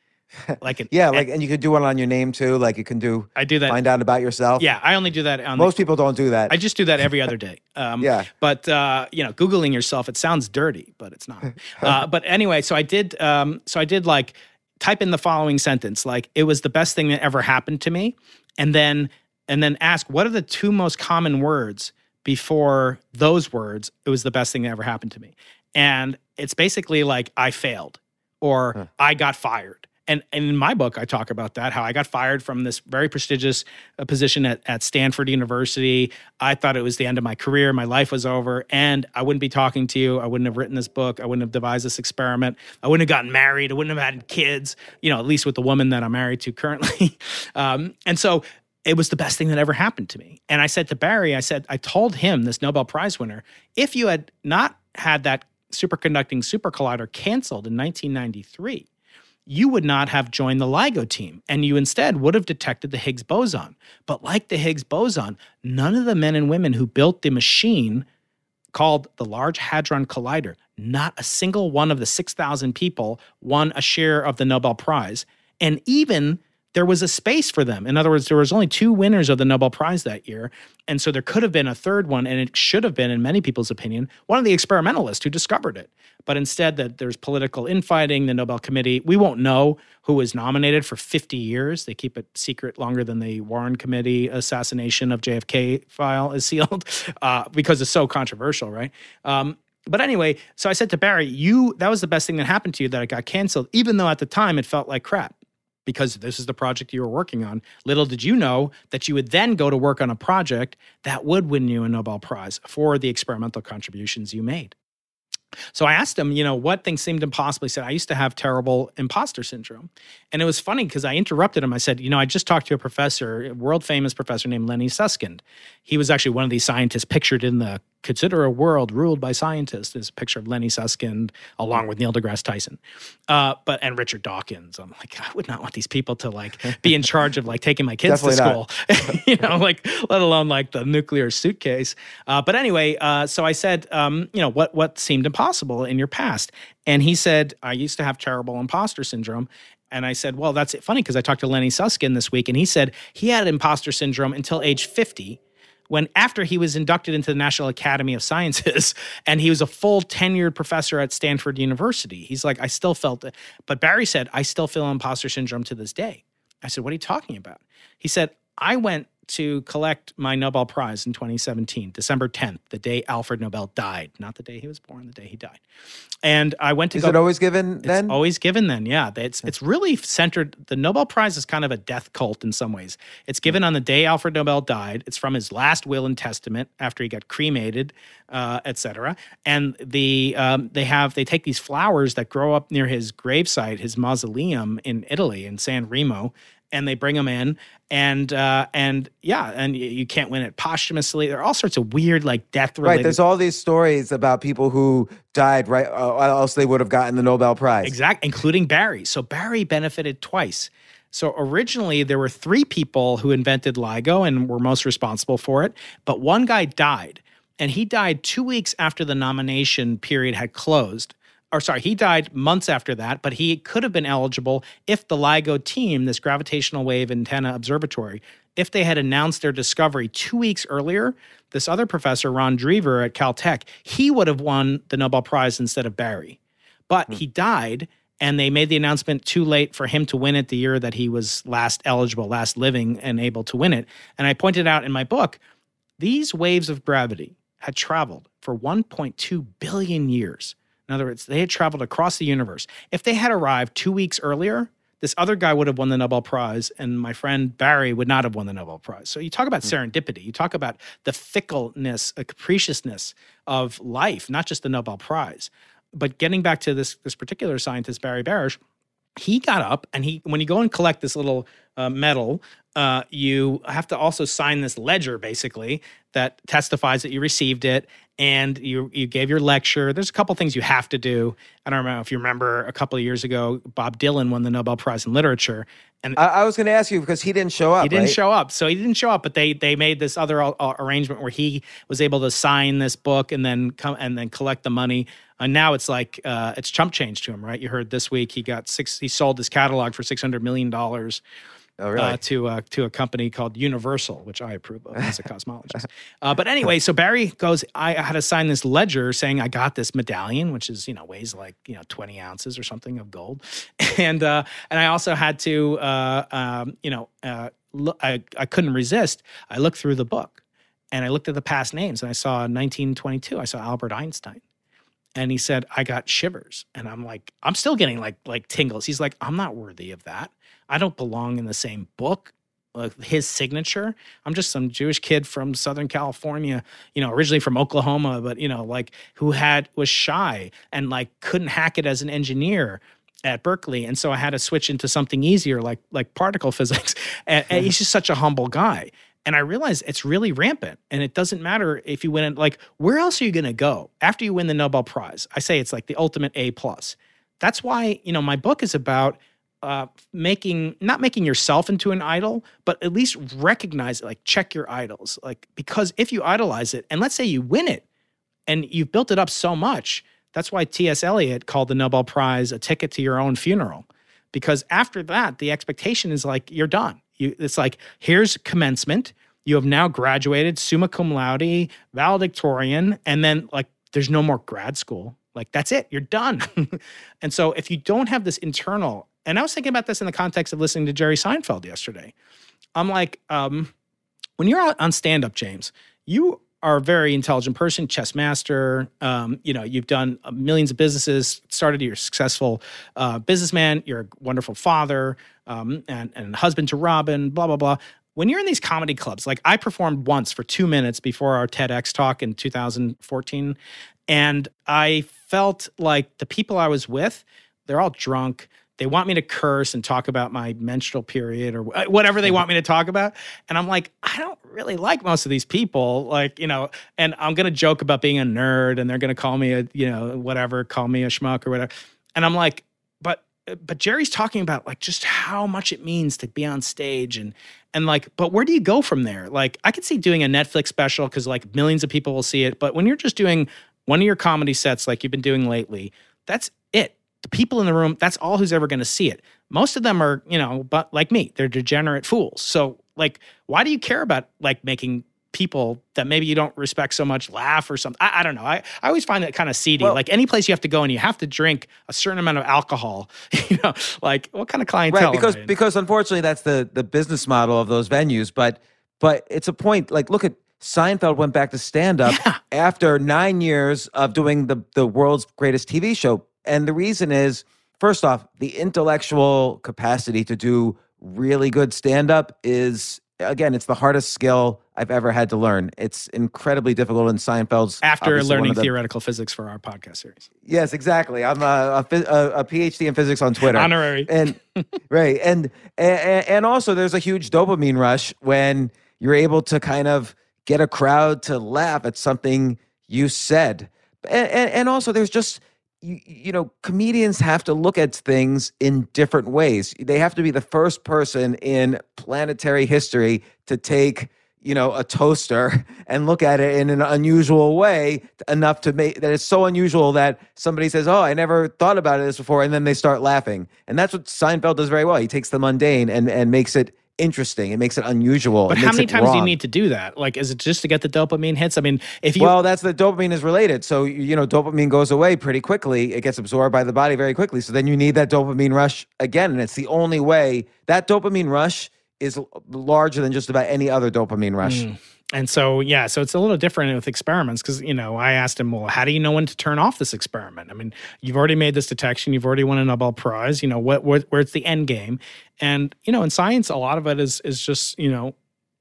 And you could do one on your name too. Like you can do. I do that. Find out about yourself. Yeah, I only do that. Most people don't do that. I just do that every other day. Yeah. But Googling yourself, it sounds dirty, but it's not. But anyway, so I did like type in the following sentence, like it was the best thing that ever happened to me, and then ask what are the 2 most common words before those words. It was the best thing that ever happened to me, and it's basically like I failed or I got fired. And in my book, I talk about that, how I got fired from this very prestigious position at Stanford University. I thought it was the end of my career. My life was over, and I wouldn't be talking to you. I wouldn't have written this book. I wouldn't have devised this experiment. I wouldn't have gotten married. I wouldn't have had kids, at least with the woman that I'm married to currently. And so it was the best thing that ever happened to me. And I said to Barry, I told him, this Nobel Prize winner, if you had not had that superconducting super collider canceled in 1993, you would not have joined the LIGO team, and you instead would have detected the Higgs boson. But like the Higgs boson, none of the men and women who built the machine called the Large Hadron Collider, not a single one of the 6,000 people won a share of the Nobel Prize. And even there was a space for them. In other words, there was only 2 winners of the Nobel Prize that year. And so there could have been a third one, and it should have been, in many people's opinion, one of the experimentalists who discovered it. But instead, there's political infighting, the Nobel Committee. We won't know who was nominated for 50 years. They keep it secret longer than the Warren Committee assassination of JFK file is sealed because it's so controversial, right? But anyway, so I said to Barry, that was the best thing that happened to you, that it got canceled, even though at the time it felt like crap. because this is the project you were working on. Little did you know that you would then go to work on a project that would win you a Nobel Prize for the experimental contributions you made. So I asked him, what things seemed impossible. He said, I used to have terrible imposter syndrome. And it was funny because I interrupted him. I said, I just talked to a professor, a world famous professor named Lenny Susskind. He was actually one of these scientists pictured in the Consider a World Ruled by Scientists. There's a picture of Lenny Susskind along with Neil deGrasse Tyson, and Richard Dawkins. I'm like, I would not want these people to be in charge of taking my kids to school, let alone the nuclear suitcase. But anyway, so I said, what seemed impossible in your past? And he said, I used to have terrible imposter syndrome. And I said, well, that's funny because I talked to Lenny Susskind this week, and he said he had imposter syndrome until age 50. When after he was inducted into the National Academy of Sciences and he was a full tenured professor at Stanford University. He's like, I still felt it. But Barry said, I still feel imposter syndrome to this day. I said, what are you talking about? He said, I went to collect my Nobel Prize in 2017, December 10th, the day Alfred Nobel died. Not the day he was born, the day he died. And I went to Is it always given then? It's always given then, yeah. It's really centered. The Nobel Prize is kind of a death cult in some ways. It's given on the day Alfred Nobel died. It's from his last will and testament after he got cremated, etc. And they take these flowers that grow up near his gravesite, his mausoleum in Italy, in San Remo, and they bring them in, and you can't win it posthumously. There are all sorts of weird death related. Right, there's all these stories about people who died right, else they would have gotten the Nobel Prize. Exactly, including Barry. So Barry benefited twice. So originally there were 3 people who invented LIGO and were most responsible for it, but one guy died, and he died 2 weeks after the nomination period had closed. He died months after that, but he could have been eligible if the LIGO team, this gravitational wave antenna observatory, if they had announced their discovery 2 weeks earlier, this other professor, Ron Drever at Caltech, he would have won the Nobel Prize instead of Barry. But he died, and they made the announcement too late for him to win it the year that he was last eligible, last living, and able to win it. And I pointed out in my book, these waves of gravity had traveled for 1.2 billion years. In other words, they had traveled across the universe. If they had arrived 2 weeks earlier, this other guy would have won the Nobel Prize, and my friend Barry would not have won the Nobel Prize. So you talk about serendipity. You talk about the fickleness, capriciousness of life, not just the Nobel Prize. But getting back to this particular scientist, Barry Barish, he got up, and when you go and collect this little medal, you have to also sign this ledger, basically, that testifies that you received it, and you gave your lecture. There's a couple things you have to do. I don't know if you remember a couple of years ago, Bob Dylan won the Nobel Prize in Literature. And I was going to ask you because he didn't show up. He didn't show up. So he didn't show up, but they made this other arrangement where he was able to sign this book and then collect the money. And now it's it's chump change to him, right? You heard this week he sold his catalog for $600 million. Oh, really? To a company called Universal, which I approve of as a cosmologist. But anyway, so Barry goes, I had to sign this ledger saying I got this medallion, which is, weighs 20 ounces or something of gold. And I also had to, I couldn't resist. I looked through the book and I looked at the past names and I saw 1922, I saw Albert Einstein. And he said, I got shivers. And I'm like, I'm still getting like tingles. He's like, I'm not worthy of that. I don't belong in the same book. His signature. I'm just some Jewish kid from Southern California, originally from Oklahoma, but who was shy and couldn't hack it as an engineer at Berkeley. And so I had to switch into something easier, like particle physics. And he's just such a humble guy. And I realized it's really rampant. And it doesn't matter if you win it. Where else are you going to go after you win the Nobel Prize? I say it's the ultimate A+. That's why, my book is about not making yourself into an idol, but at least recognize it, check your idols. Because if you idolize it, and let's say you win it, and you've built it up so much, that's why T.S. Eliot called the Nobel Prize a ticket to your own funeral. Because after that, the expectation is you're done. It's here's commencement. You have now graduated, summa cum laude, valedictorian, and then there's no more grad school. That's it. You're done. And so if you don't have this internal, and I was thinking about this in the context of listening to Jerry Seinfeld yesterday. I'm when you're on stand-up, James, you are a very intelligent person, chess master. You've done millions of businesses, you're a successful businessman, you're a wonderful father, and husband to Robin, blah, blah, blah. When you're in these comedy clubs, like I performed once for 2 minutes before our TEDx talk in 2014, and I felt like the people I was with, they're all drunk. They want me to curse and talk about my menstrual period or whatever they want me to talk about. And I'm like, I don't really like most of these people. Like, and I'm going to joke about being a nerd and they're going to call me call me a schmuck or whatever. And I'm like, but Jerry's talking about like just how much it means to be on stage and like, but where do you go from there? Like, I could see doing a Netflix special because like millions of people will see it. But when you're just doing one of your comedy sets like you've been doing lately, that's it. The people in the room, that's all who's ever going to see it. Most of them are, but like me, they're degenerate fools. So like, why do you care about like making people that maybe you don't respect so much laugh or something? I don't know. I always find that kind of seedy. Well, like any place you have to go and you have to drink a certain amount of alcohol, like what kind of clientele? Right, because unfortunately that's the business model of those venues. But it's a point, like look at Seinfeld went back to stand-up after 9 years of doing the world's greatest TV show. And the reason is, first off, the intellectual capacity to do really good stand-up is, again, it's the hardest skill I've ever had to learn. It's incredibly difficult in Seinfeld's. After learning theoretical physics for our podcast series. Yes, exactly. I'm a PhD in physics on Twitter. Honorary. And right. And also there's a huge dopamine rush when you're able to kind of get a crowd to laugh at something you said. And also there's just, comedians have to look at things in different ways. They have to be the first person in planetary history to take, a toaster and look at it in an unusual way enough to make that it's so unusual that somebody says, oh, I never thought about this before. And then they start laughing. And that's what Seinfeld does very well. He takes the mundane and makes it interesting. It makes it unusual. But how many times do you need to do that? Like, is it just to get the dopamine hits? I mean, well, that's the dopamine is related. So, dopamine goes away pretty quickly. It gets absorbed by the body very quickly. So then you need that dopamine rush again. And it's the only way. That dopamine rush is larger than just about any other dopamine rush. And so, so it's a little different with experiments because, I asked him, well, how do you know when to turn off this experiment? I mean, you've already made this detection. You've already won a Nobel Prize. Where's the end game? And, in science, a lot of it is just, you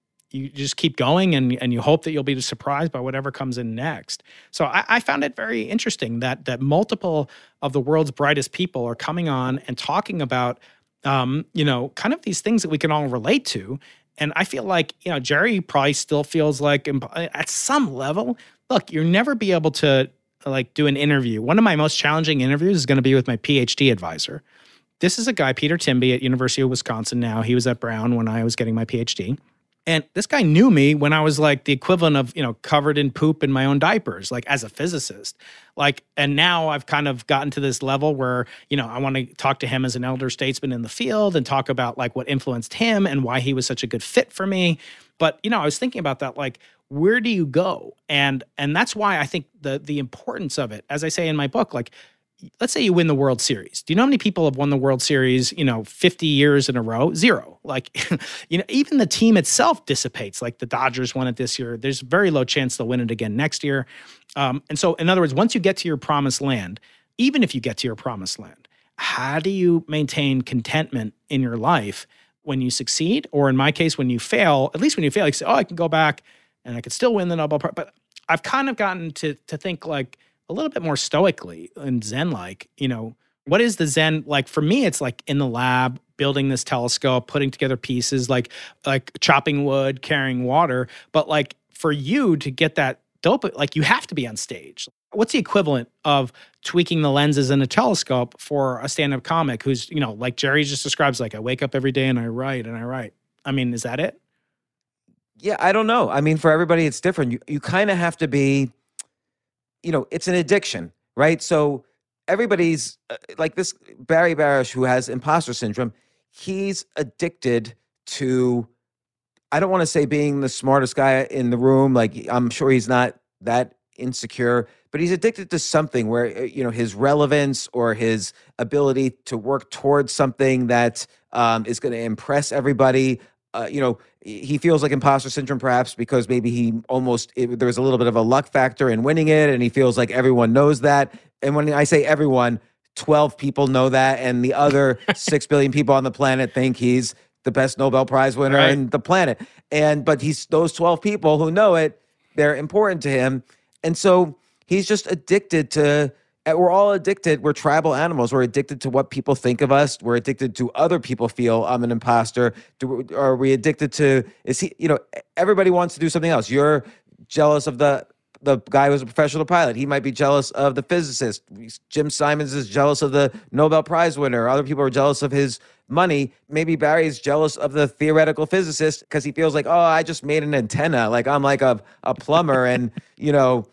just keep going and you hope that you'll be surprised by whatever comes in next. So I found it very interesting that multiple of the world's brightest people are coming on and talking about, kind of these things that we can all relate to. And I feel like, Jerry probably still feels like at some level, look, you'll never be able to like do an interview. One of my most challenging interviews is going to be with my PhD advisor. This is a guy, Peter Timby at University of Wisconsin now. He was at Brown when I was getting my PhD. And this guy knew me when I was like the equivalent of, covered in poop in my own diapers, like as a physicist. Like, and now I've kind of gotten to this level where, I want to talk to him as an elder statesman in the field and talk about like what influenced him and why he was such a good fit for me. But, I was thinking about that, like, where do you go? And that's why I think the importance of it, as I say in my book, like, let's say you win the World Series. Do you know how many people have won the World Series, 50 years in a row? Zero. Like, even the team itself dissipates. Like the Dodgers won it this year. There's very low chance they'll win it again next year. And so, in other words, once you get to your promised land, even if you get to your promised land, how do you maintain contentment in your life when you succeed? Or in my case, when you fail, at least when you fail, you say, oh, I can go back and I could still win the Nobel Prize. But I've kind of gotten to think like, a little bit more stoically and Zen-like, what is the Zen? Like for me, it's like in the lab, building this telescope, putting together pieces, like chopping wood, carrying water. But like for you to get that dope, like you have to be on stage. What's the equivalent of tweaking the lenses in a telescope for a stand-up comic who's, like Jerry just describes, like I wake up every day and I write and I write. I mean, is that it? Yeah, I don't know. I mean, for everybody, it's different. You kind of have to be, it's an addiction, right? So everybody's like this Barry Barish who has imposter syndrome. He's addicted to, I don't want to say being the smartest guy in the room. Like I'm sure he's not that insecure, but he's addicted to something where, his relevance or his ability to work towards something that is going to impress everybody he feels like imposter syndrome perhaps because maybe there was a little bit of a luck factor in winning it, and he feels like everyone knows that. And when I say everyone, 12 people know that, and the other 6 billion people on the planet think he's the best Nobel Prize winner in the planet. But he's those 12 people who know it, they're important to him. And so he's just addicted to, we're all addicted. We're tribal animals. We're addicted to what people think of us. We're addicted to other people feel I'm an imposter. Are we addicted to, everybody wants to do something else. You're jealous of the guy who was a professional pilot. He might be jealous of the physicist. Jim Simons is jealous of the Nobel Prize winner. Other people are jealous of his money. Maybe Barry is jealous of the theoretical physicist because he feels like, I just made an antenna. Like I'm like a plumber, and Michio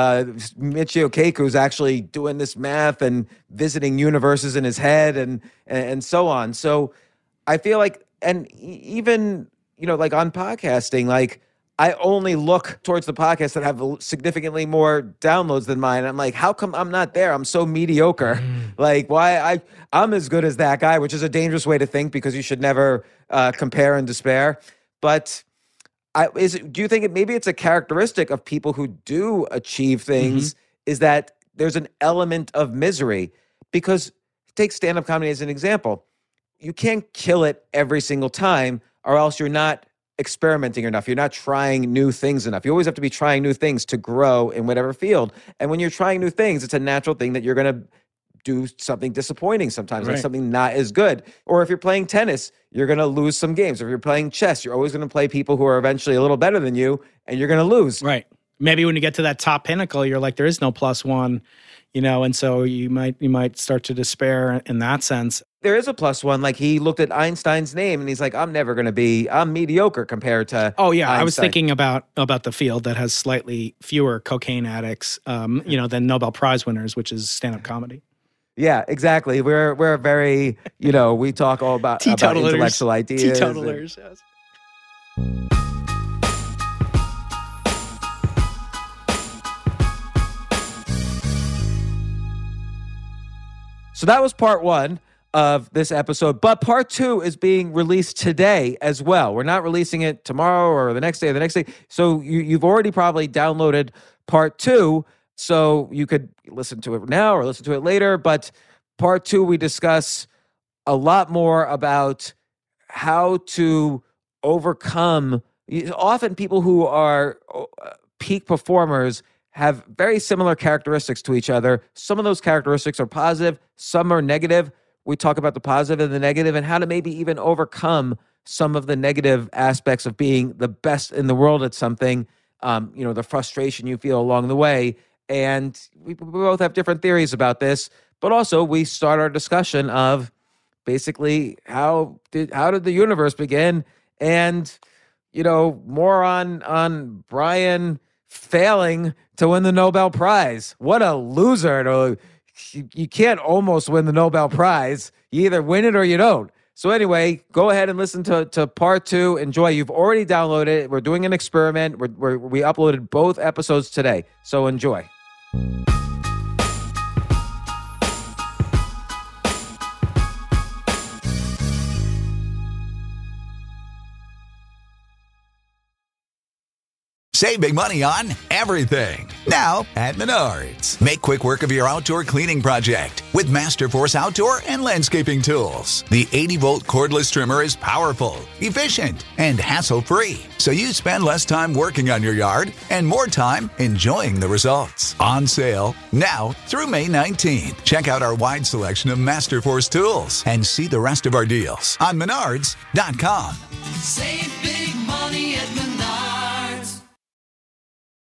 Kaku is actually doing this math and visiting universes in his head and so on. So I feel like, and even like on podcasting, like I only look towards the podcasts that have significantly more downloads than mine. I'm like, how come I'm not there? I'm so mediocre. Like, why I'm as good as that guy, which is a dangerous way to think because you should never compare and despair. But do you think maybe it's a characteristic of people who do achieve things is that there's an element of misery? Because take stand-up comedy as an example. You can't kill it every single time, or else you're not experimenting enough. You're not trying new things enough. You always have to be trying new things to grow in whatever field. And when you're trying new things, it's a natural thing that you're going to do something disappointing sometimes, like something not as good. Or if you're playing tennis, you're going to lose some games. If you're playing chess, you're always going to play people who are eventually a little better than you, and you're going to lose. Right. Maybe when you get to that top pinnacle, you're like, there is no plus one, and so you might start to despair in that sense. There is a plus one. Like he looked at Einstein's name and he's like, I'm mediocre compared to Einstein. I was thinking about the field that has slightly fewer cocaine addicts, than Nobel Prize winners, which is stand-up comedy. Yeah, exactly. We're very, we talk all about intellectual ideas. Teetotalers, yes. So that was part one of this episode, but part two is being released today as well. We're not releasing it tomorrow or the next day or the next day. So you've already probably downloaded part two, so you could listen to it now or listen to it later. But part two, we discuss a lot more about how to overcome. Often people who are peak performers have very similar characteristics to each other. Some of those characteristics are positive, some are negative. We talk about the positive and the negative and how to maybe even overcome some of the negative aspects of being the best in the world at something, the frustration you feel along the way. And we both have different theories about this, but also we start our discussion of basically how did the universe begin, and, more on Brian failing to win the Nobel Prize. What a loser. You can't almost win the Nobel Prize. You either win it or you don't. So anyway, go ahead and listen to part two. Enjoy. You've already downloaded it. We're doing an experiment. We uploaded both episodes today. So enjoy. Save big money on everything. Now at Menards. Make quick work of your outdoor cleaning project with Masterforce outdoor and landscaping tools. The 80-volt cordless trimmer is powerful, efficient, and hassle-free. So you spend less time working on your yard and more time enjoying the results. On sale now through May 19th. Check out our wide selection of Masterforce tools and see the rest of our deals on Menards.com. Save big money at Menards.